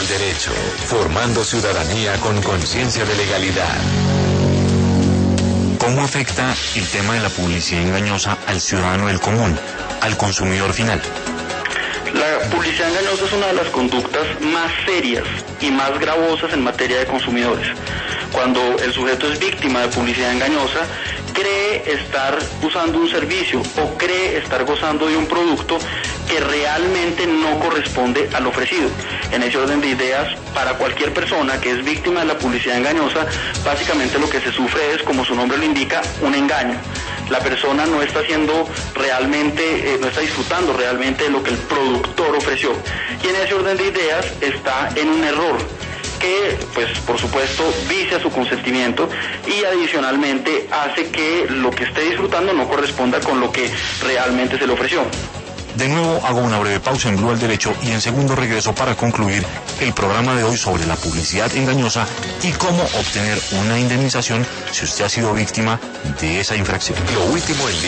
al derecho, formando ciudadanía con conciencia de legalidad. ¿Cómo afecta el tema de la publicidad engañosa al ciudadano del común, al consumidor final? La publicidad engañosa es una de las conductas más serias y más gravosas en materia de consumidores. Cuando el sujeto es víctima de publicidad engañosa, cree estar usando un servicio o cree estar gozando de un producto que realmente no corresponde al ofrecido. En ese orden de ideas, para cualquier persona que es víctima de la publicidad engañosa, básicamente lo que se sufre es, como su nombre lo indica, un engaño. La persona no está haciendo realmente, no está disfrutando realmente de lo que el productor ofreció. Y en ese orden de ideas está en un error que, pues, por supuesto, vicia su consentimiento y adicionalmente hace que lo que esté disfrutando no corresponda con lo que realmente se le ofreció. De nuevo hago una breve pausa en Blue al Derecho y en segundo regreso para concluir el programa de hoy sobre la publicidad engañosa y cómo obtener una indemnización si usted ha sido víctima de esa infracción. Lo último en